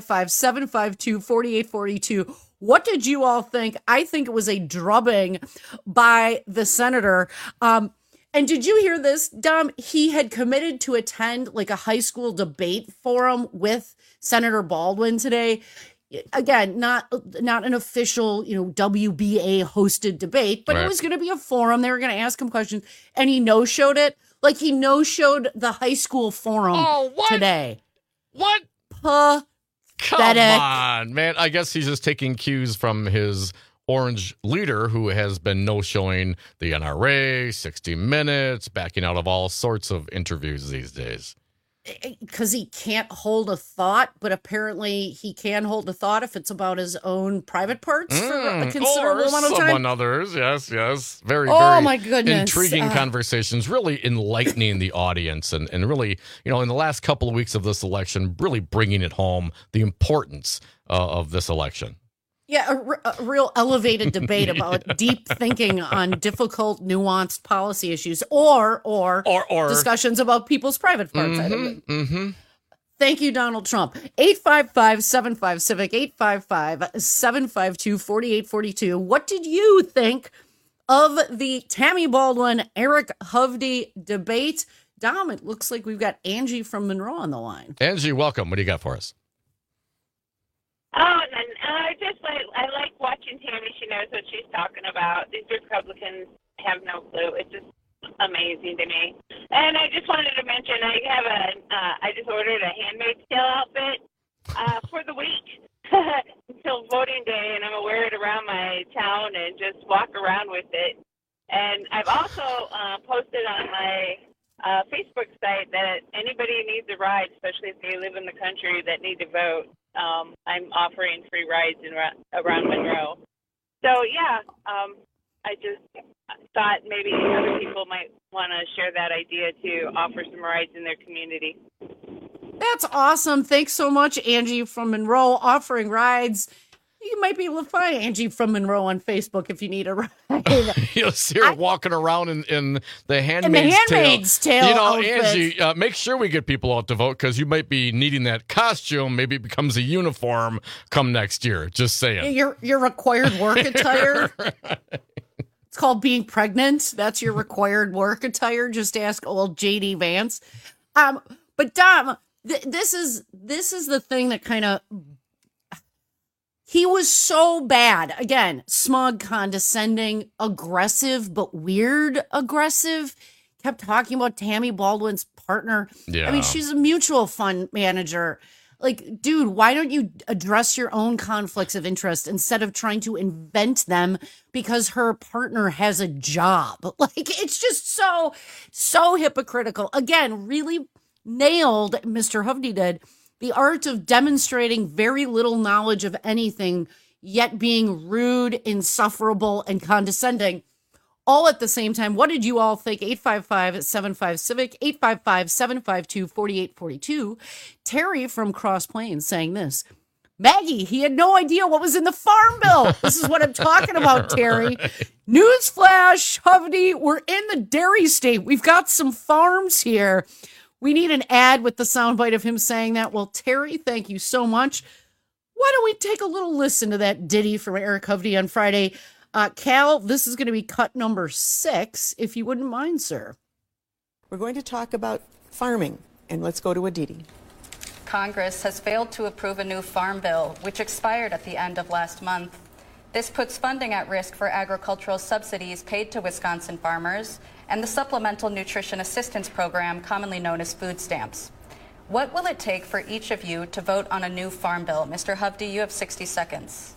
855-752-4842. What did you all think? I think it was a drubbing by the senator. And did you hear this, Dom? He had committed to attend a high school debate forum with Senator Baldwin today. Again, not an official, WBA hosted debate, but It was going to be a forum. They were going to ask him questions, and he no-showed it. He no-showed the high school forum today. What? Pathetic. Come on, man. I guess he's just taking cues from his orange leader, who has been no-showing the NRA, 60 Minutes, backing out of all sorts of interviews these days. Because he can't hold a thought, but apparently he can hold a thought if it's about his own private parts for a considerable amount of time. Someone others, yes. Very my goodness. Intriguing conversations, really enlightening the audience and really, in the last couple of weeks of this election, really bringing it home, the importance of this election. Yeah, a real elevated debate about deep thinking on difficult, nuanced policy issues, or discussions about people's private parts. Thank you, Donald Trump. 855-75-CIVIC, 855-752-4842. What did you think of the Tammy Baldwin, Eric Hovde debate? Dom, it looks like we've got Angie from Monroe on the line. Angie, welcome. What do you got for us? Oh, and I like watching Tammy. She knows what she's talking about. These Republicans have no clue. It's just amazing to me. And I just wanted to mention I just ordered a Handmaid's Tale outfit for the week until voting day, and I'm gonna wear it around my town and just walk around with it. And I've also posted on my Facebook site that anybody who needs a ride, especially if they live in the country that need to vote, I'm offering free rides around Monroe. So, yeah, I just thought maybe other people might want to share that idea to offer some rides in their community. That's awesome. Thanks so much, Angie from Monroe, offering rides. You might be able to find Angie from Monroe on Facebook if you need a ride. You'll see her walking around in the Handmaid's Tale. You know, outfit. Angie, make sure we get people out to vote because you might be needing that costume. Maybe it becomes a uniform come next year. Just saying. Your required work attire. It's called being pregnant. That's your required work attire. Just ask old JD Vance. But Dom, this is the thing that kind of. He was so bad. Again, smug, condescending, aggressive, but weird aggressive. Kept talking about Tammy Baldwin's partner. Yeah. I mean, she's a mutual fund manager. Like, dude, why don't you address your own conflicts of interest instead of trying to invent them because her partner has a job? Like, it's just so hypocritical. Again, really nailed, Mr. Hovde did, the art of demonstrating very little knowledge of anything, yet being rude, insufferable, and all at the same time. What did you all think? 855-75-CIVIC, 855-752-4842. Terry from Cross Plains saying this. Maggie, he had no idea what was in the Farm Bill. This is what I'm talking about, Terry. Right. Newsflash, Hovde, we're in the dairy state. We've got some farms here. We need an ad with the soundbite of him saying that. Well, Terry, thank you so much. Why don't we take a little listen to that ditty from Eric Hovde on Friday? Cal, this is going to be cut number 6, if you wouldn't mind, sir. We're going to talk about farming, and let's go to a ditty. Congress has failed to approve a new farm bill, which expired at the end of last month. This puts funding at risk for agricultural subsidies paid to Wisconsin farmers and the Supplemental Nutrition Assistance Program, commonly known as food stamps. What will it take for each of you to vote on a new farm bill? Mr. Hovde, you have 60 seconds.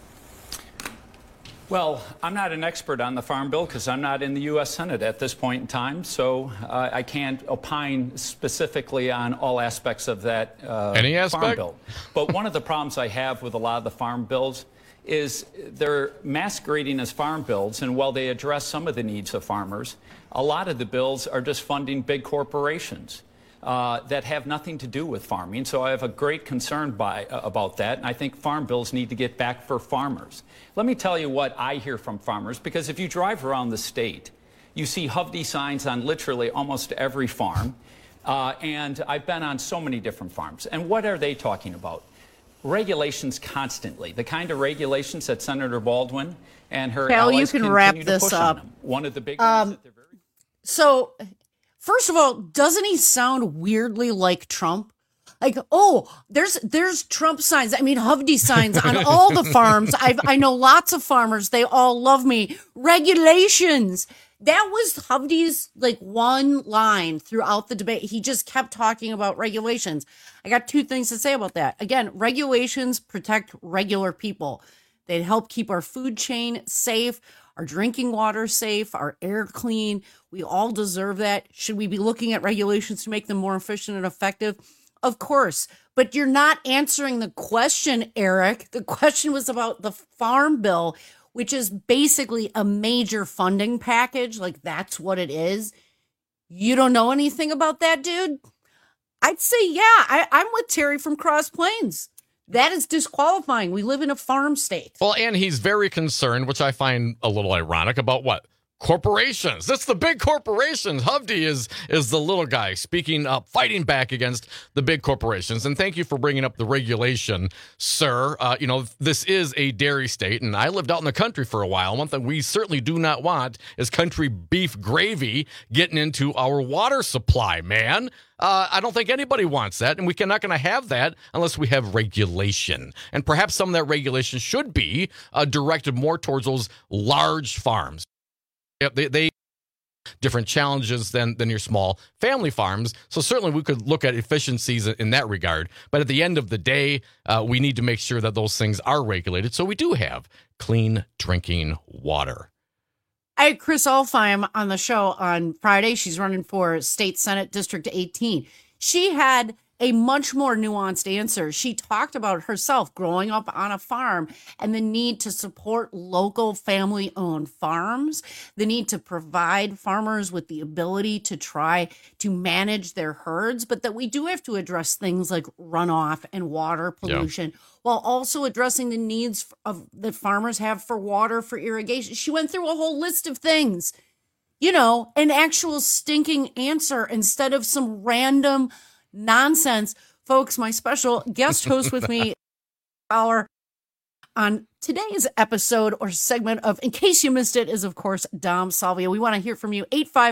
Well, I'm not an expert on the farm bill because I'm not in the U.S. Senate at this point in time, so I can't opine specifically on all aspects of that farm bill. But one of the problems I have with a lot of the farm bills is they're masquerading as farm bills, and while they address some of the needs of farmers, a lot of the bills are just funding big corporations that have nothing to do with farming. So I have a great concern about that, and I think farm bills need to get back for farmers. Let me tell you what I hear from farmers, because if you drive around the state, you see Hovde signs on literally almost every farm, and I've been on so many different farms. And what are they talking about? Regulations constantly, the kind of regulations that Senator Baldwin and her allies you can wrap to this push up. on them. One of the big ones that they're very... So, first of all, doesn't he sound weirdly like Trump? Like, oh, there's Trump signs. I mean, Hovde signs on all the farms. I know lots of farmers. They all love me. Regulations. That was Hovde's like one line throughout the debate. He just kept talking about regulations. I got 2 things to say about that. Again, regulations protect regular people. They help keep our food chain safe, our drinking water safe, our air clean. We all deserve that. Should we be looking at regulations to make them more efficient and effective? Of course. But you're not answering the question, Eric. The question was about the Farm Bill, which is basically a major funding package. Like, that's what it is. You don't know anything about that, dude? I'd say, yeah, I'm with Terry from Cross Plains. That is disqualifying. We live in a farm state. Well, and he's very concerned, which I find a little ironic, about what? corporations. That's the big corporations. Hovde is the little guy speaking up, fighting back against the big corporations. And thank you for bringing up the regulation, sir. This is a dairy state, and I lived out in the country for a while. One thing we certainly do not want is country beef gravy getting into our water supply, man. I don't think anybody wants that, and we're not going to have that unless we have regulation. And perhaps some of that regulation should be directed more towards those large farms. They different challenges than your small family farms. So certainly we could look at efficiencies in that regard. But at the end of the day, we need to make sure that those things are regulated so we do have clean drinking water. I had Chris Alfheim on the show on Friday. She's running for State Senate District 18. She had a much more nuanced answer. She talked about herself growing up on a farm and the need to support local family-owned farms, the need to provide farmers with the ability to try to manage their herds, but that we do have to address things like runoff and water pollution, while also addressing the needs that farmers have for water, for irrigation. She went through a whole list of things, an actual stinking answer instead of some random nonsense. Folks, my special guest host with me on today's episode or segment of In Case You Missed It is, of course, Dom Salvia. We want to hear from you.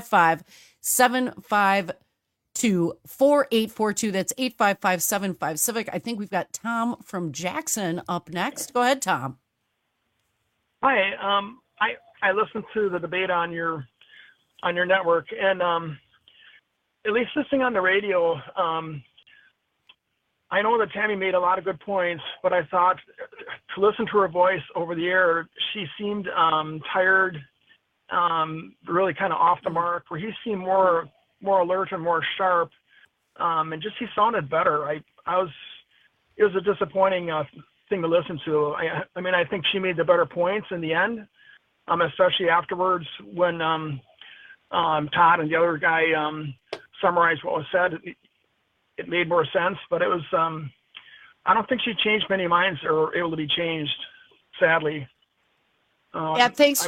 855-752-4842. That's 855-75-CIVIC. I think we've got Tom from Jackson up next. Go ahead, Tom. Hi. I listened to the debate on your network, and at least listening on the radio, I know that Tammy made a lot of good points, but I thought to listen to her voice over the air, she seemed tired, really kind of off the mark, where he seemed more alert and more sharp, and just he sounded better. It was a disappointing thing to listen to. I mean, I think she made the better points in the end, especially afterwards when Todd and the other guy summarized what was said. It made more sense, but it was I don't think she changed many minds or able to be changed, sadly. Thanks.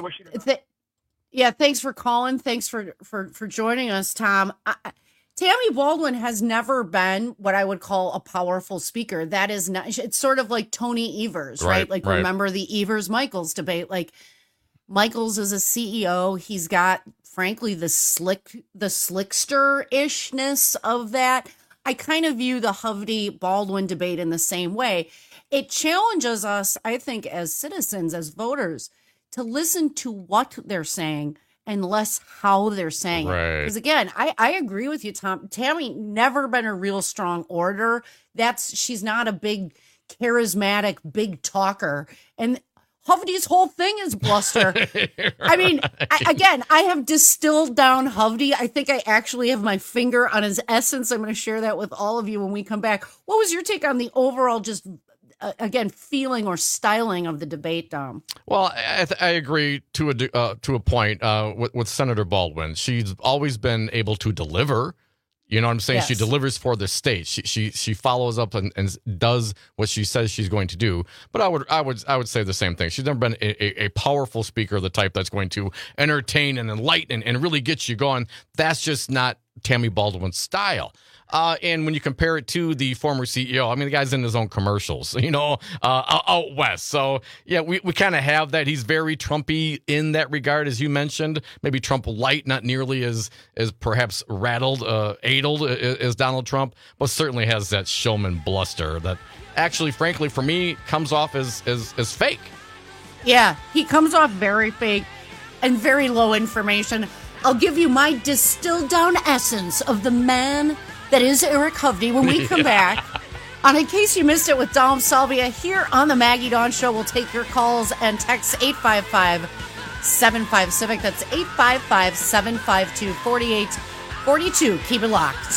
Thanks for calling. Thanks for joining us, Tom. Tammy Baldwin has never been what I would call a powerful speaker. That is not. It's sort of like Tony Evers, right? Remember the Evers-Michaels debate? Like, Michaels is a CEO. He's got, frankly, the slickster-ishness of that. I kind of view the Hovde-Baldwin debate in the same way. It challenges us, I think, as citizens, as voters, to listen to what they're saying and less how they're saying it. Because again, I agree with you, Tom. Tammy never been a real strong orator. She's not a big, charismatic, big talker. And Hovde's whole thing is bluster. I mean, I have distilled down Hovde. I think I actually have my finger on his essence. I'm going to share that with all of you when we come back. What was your take on the overall just, again, feeling or styling of the debate, Dom? Well, I agree to a point with Senator Baldwin. She's always been able to deliver. You know what I'm saying? Yes. She delivers for the state. She follows up and does what she says she's going to do. But I would say the same thing. She's never been a powerful speaker, the type that's going to entertain and enlighten and really get you going. That's just not Tammy Baldwin's style. And when you compare it to the former CEO, I mean, the guy's in his own commercials, out west. So, yeah, we kind of have that. He's very Trumpy in that regard, as you mentioned. Maybe Trump light, not nearly as perhaps addled as Donald Trump, but certainly has that showman bluster that actually, frankly, for me, comes off as fake. Yeah, he comes off very fake and very low information. I'll give you my distilled down essence of the man that is Eric Hovde when we come back. In case you missed it with Dom Salvia here on the Maggie Dawn Show, we'll take your calls and text 855-75-CIVIC. That's 855-752-4842. Keep it locked.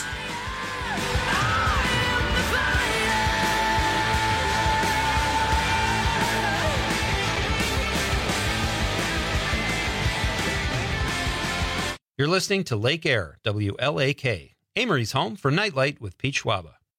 You're listening to Lake Air, WLAK, Amory's home for Nightlight with Pete Schwaba.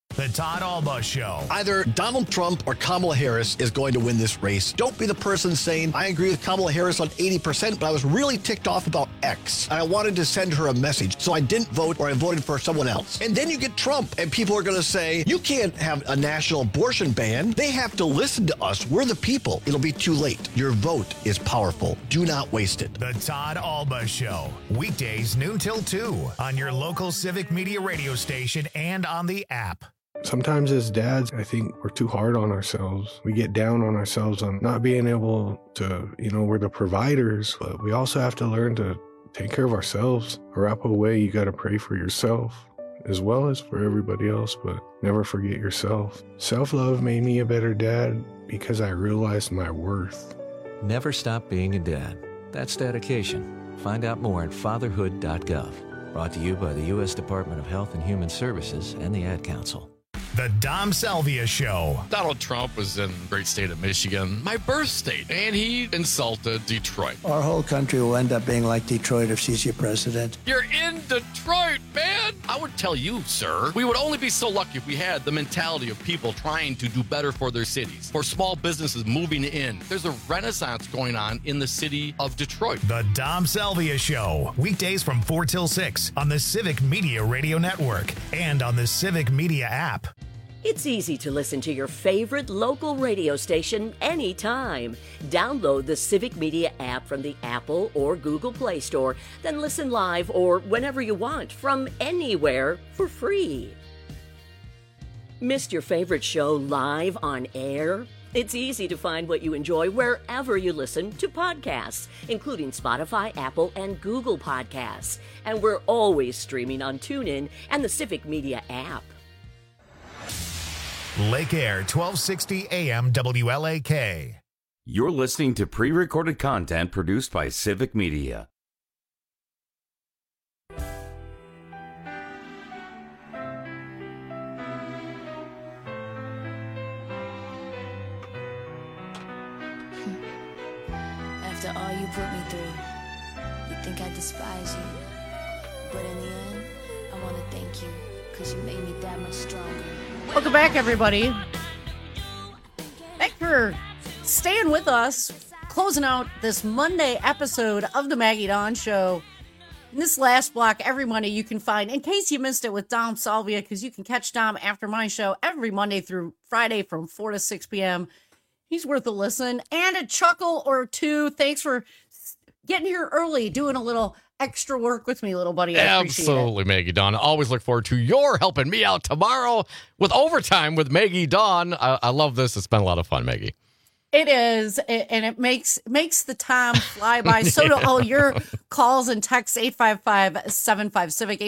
The Todd Alba Show. Either Donald Trump or Kamala Harris is going to win this race. Don't be the person saying, I agree with Kamala Harris on 80%, but I was really ticked off about X. And I wanted to send her a message, so I didn't vote or I voted for someone else. And then you get Trump, and people are going to say, you can't have a national abortion ban. They have to listen to us. We're the people. It'll be too late. Your vote is powerful. Do not waste it. The Todd Alba Show. Weekdays noon till 2 on your local Civic Media radio station and on the app. Sometimes as dads, I think we're too hard on ourselves. We get down on ourselves on not being able to, we're the providers, but we also have to learn to take care of ourselves. Wrap away, you got to pray for yourself as well as for everybody else, but never forget yourself. Self-love made me a better dad because I realized my worth. Never stop being a dad. That's dedication. Find out more at fatherhood.gov. Brought to you by the U.S. Department of Health and Human Services and the Ad Council. The Dom Salvia Show. Donald Trump was in the great state of Michigan, my birth state, and he insulted Detroit. Our whole country will end up being like Detroit if she's your president. You're in Detroit, man! I would tell you, sir, we would only be so lucky if we had the mentality of people trying to do better for their cities, for small businesses moving in. There's a renaissance going on in the city of Detroit. The Dom Salvia Show. Weekdays from 4 till 6 on the Civic Media Radio Network and on the Civic Media app. It's easy to listen to your favorite local radio station anytime. Download the Civic Media app from the Apple or Google Play Store, then listen live or whenever you want from anywhere for free. Missed your favorite show live on air? It's easy to find what you enjoy wherever you listen to podcasts, including Spotify, Apple, and Google Podcasts. And we're always streaming on TuneIn and the Civic Media app. Lake Air, 1260 AM WLAK. You're listening to pre-recorded content produced by Civic Media. After all you put me through, you think I despise you. But in the end, I want to thank you because you made me that much stronger. Welcome back, everybody. Thanks for staying with us, closing out this Monday episode of the Maggie Dawn Show. In this last block, every Monday you can find, in case you missed it with Dom Salvia, because you can catch Dom after my show every Monday through Friday from 4 to 6 p.m. He's worth a listen and a chuckle or two. Thanks for getting here early, doing a little extra work with me, little buddy. I appreciate Absolutely, it. Maggie Dawn. I always look forward to your helping me out tomorrow with Overtime with Maggie Dawn. I love this. It's been a lot of fun, Maggie. It is, and it makes the time fly by. So do all your calls and texts, 855-75-CIVIC,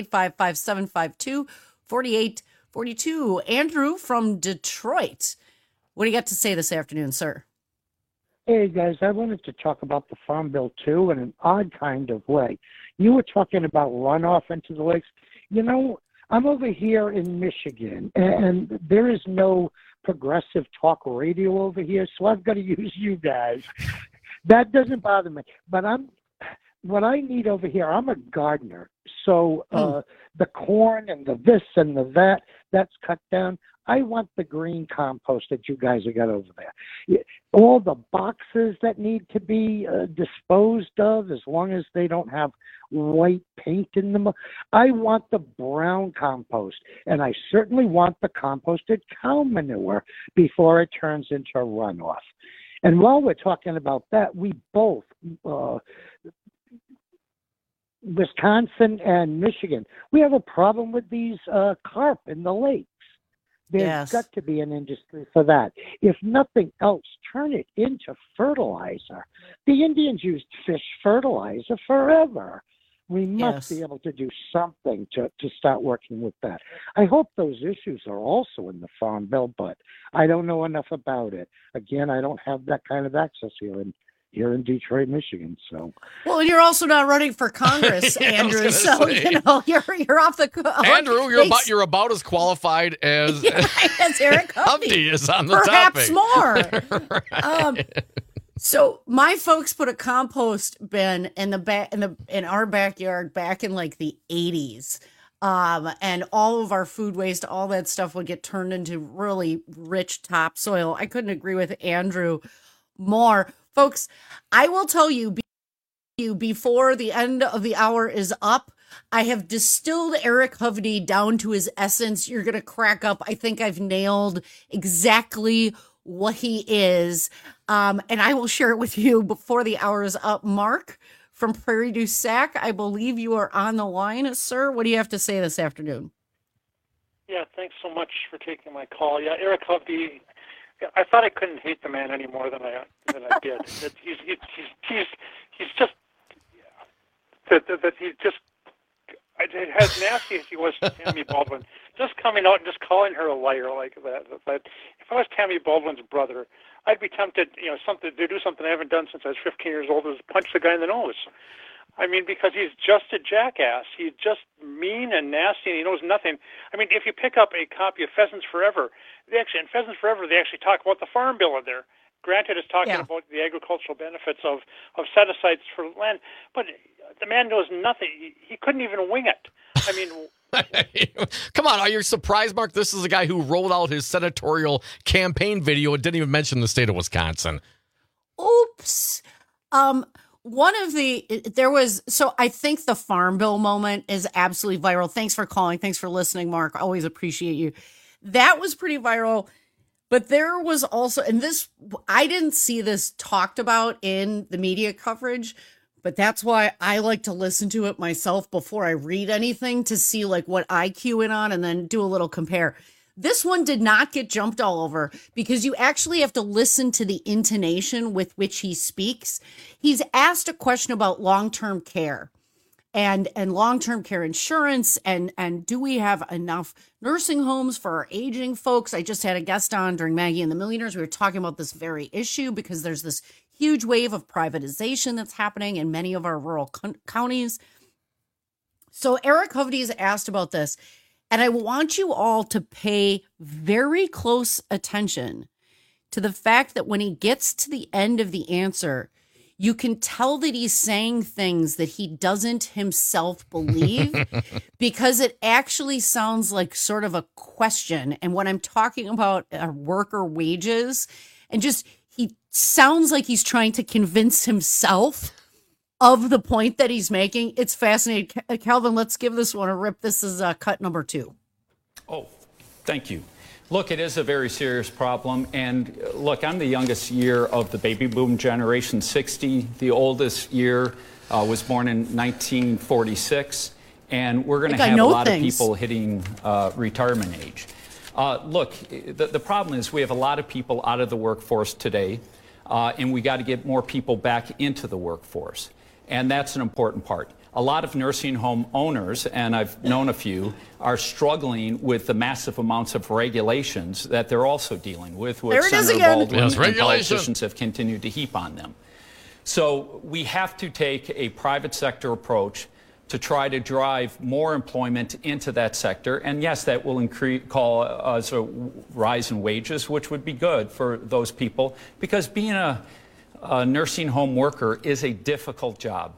855-752-4842. Andrew from Detroit. What do you got to say this afternoon, sir? Hey, guys, I wanted to talk about the Farm Bill, too, in an odd kind of way. You were talking about runoff into the lakes. You know, I'm over here in Michigan, and there is no progressive talk radio over here, so I've got to use you guys. That doesn't bother me. But what I need over here, I'm a gardener, so the corn and the this and the that's cut down. I want the green compost that you guys have got over there. All the boxes that need to be disposed of, as long as they don't have white paint in them. I want the brown compost, and I certainly want the composted cow manure before it turns into runoff. And while we're talking about that, we both, Wisconsin and Michigan, we have a problem with these carp in the lakes. There's got to be an industry for that. If nothing else, turn it into fertilizer. The Indians used fish fertilizer forever. We must be able to do something to start working with that. I hope those issues are also in the Farm Bill, but I don't know enough about it. Again, I don't have that kind of access here in Detroit, Michigan. So, well, and you're also not running for Congress, Andrew. So you're off the hook. Andrew, you're about as qualified as as Eric Hovde is on the perhaps topic. More. Right. So my folks put a compost bin in our backyard back in like the 80s. And all of our food waste, all that stuff would get turned into really rich topsoil. I couldn't agree with Andrew more. Folks, I will tell you before the end of the hour is up, I have distilled Eric Hovde down to his essence. You're going to crack up. I think I've nailed exactly what he is. And I will share it with you before the hour is up. Mark from Prairie du Sac, I believe you are on the line, sir. What do you have to say this afternoon? Yeah, thanks so much for taking my call. Yeah, Eric Hovde, I thought I couldn't hate the man any more than I did. That he's just as nasty as he was to Tammy Baldwin, just coming out and just calling her a liar like that. But if I was Tammy Baldwin's brother, I'd be tempted, to do something I haven't done since I was 15 years old, is punch the guy in the nose. I mean, because he's just a jackass. He's just mean and nasty, and he knows nothing. I mean, if you pick up a copy of Pheasants Forever, they actually talk about the Farm Bill in there. Granted, it's talking about the agricultural benefits of set-asides for land, but the man knows nothing. He couldn't even wing it. I mean... Come on, are you surprised, Mark? This is a guy who rolled out his senatorial campaign video and didn't even mention the state of Wisconsin. Oops. I think the Farm Bill moment is absolutely viral. Thanks for calling. Thanks for listening, Mark. Always appreciate you. That was pretty viral. But there was also, and this, I didn't see this talked about in the media coverage, but that's why I like to listen to it myself before I read anything to see like what I cue in on and then do a little compare. This one did not get jumped all over because you actually have to listen to the intonation with which he speaks. He's asked a question about long-term care and long-term care insurance and do we have enough nursing homes for our aging folks? I just had a guest on during Maggie and the Millionaires. We were talking about this very issue because there's this huge wave of privatization that's happening in many of our rural counties. So Eric Hovde is asked about this, and I want you all to pay very close attention to the fact that when he gets to the end of the answer, you can tell that he's saying things that he doesn't himself believe because it actually sounds like sort of a question. And when I'm talking about worker wages and just he sounds like he's trying to convince himself of the point that he's making. It's fascinating. Calvin, let's give this one a rip. This is cut number 2. Oh, thank you. Look, it is a very serious problem. And look, I'm the youngest year of the baby boom generation, 60. The oldest year was born in 1946. And we're going to have a lot of people hitting retirement age. Look, the problem is we have a lot of people out of the workforce today, and we got to get more people back into the workforce. And that's an important part. A lot of nursing home owners, and I've known a few, are struggling with the massive amounts of regulations that they're also dealing with Senator Baldwin and politicians have continued to heap on them. So we have to take a private sector approach to try to drive more employment into that sector. And yes, that will cause a rise in wages, which would be good for those people, because being a nursing home worker is a difficult job.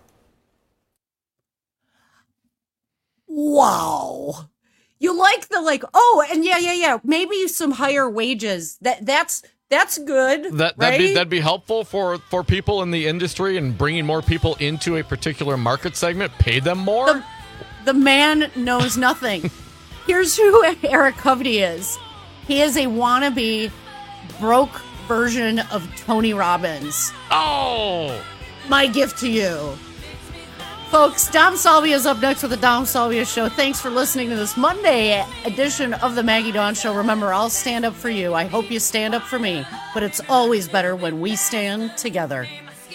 Wow. You like and yeah. Maybe some higher wages. That's good. That'd be helpful for people in the industry and bringing more people into a particular market segment. Pay them more. The man knows nothing. Here's who Eric Hovde is. He is a wannabe broke version of Tony Robbins. Oh, my gift to you. Folks, Dom Salvia is up next with the Dom Salvia Show. Thanks for listening to this Monday edition of the Maggie Dawn Show. Remember, I'll stand up for you. I hope you stand up for me. But it's always better when we stand together.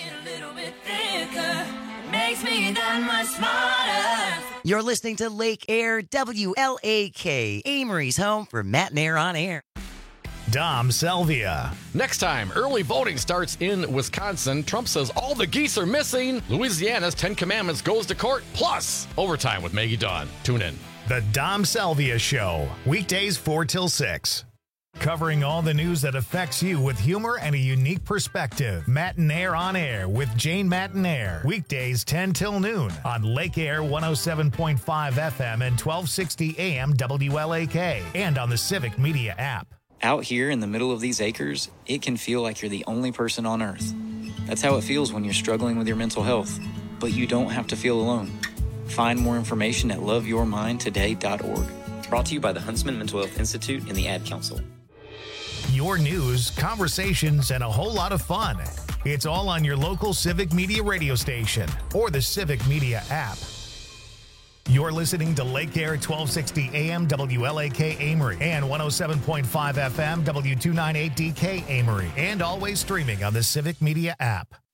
You're listening to Lake Air, WLAK, Amory's home for Matt and Air on Air. Dom Salvia. Next time, early voting starts in Wisconsin. Trump says all the geese are missing. Louisiana's 10 Commandments goes to court. Plus, overtime with Maggie Dawn. Tune in. The Dom Salvia Show. Weekdays 4 till 6. Covering all the news that affects you with humor and a unique perspective. Matinaire on Air with Jane Matinaire. Weekdays 10 till noon on Lake Air 107.5 FM and 1260 AM WLAK. And on the Civic Media app. Out here in the middle of these acres, it can feel like you're the only person on Earth. That's how it feels when you're struggling with your mental health. But you don't have to feel alone. Find more information at loveyourmindtoday.org. Brought to you by the Huntsman Mental Health Institute and the Ad Council. Your news, conversations, and a whole lot of fun. It's all on your local Civic Media radio station or the Civic Media app. You're listening to Lake Air 1260 AM WLAK Amory and 107.5 FM W298DK Amory, and always streaming on the Civic Media app.